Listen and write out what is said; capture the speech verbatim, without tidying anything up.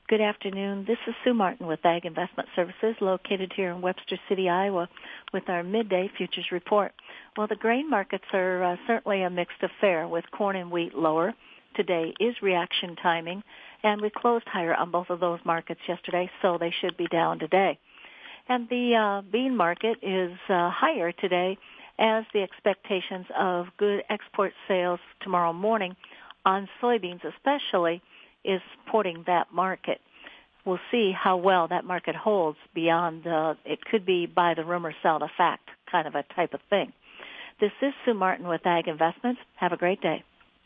Good afternoon. This is Sue Martin with Ag Investment Services, located here in Webster City, Iowa, with our midday futures report. Well, the grain markets are uh, certainly a mixed affair, with corn and wheat lower. Today is reaction timing, and we closed higher on both of those markets yesterday, so they should be down today. And the uh, bean market is uh, higher today as the expectations of good export sales tomorrow morning on soybeans especially is supporting that market. We'll see how well that market holds beyond, uh, it could be buy the rumor, sell the fact kind of a type of thing. This is Sue Martin with Ag Investments. Have a great day.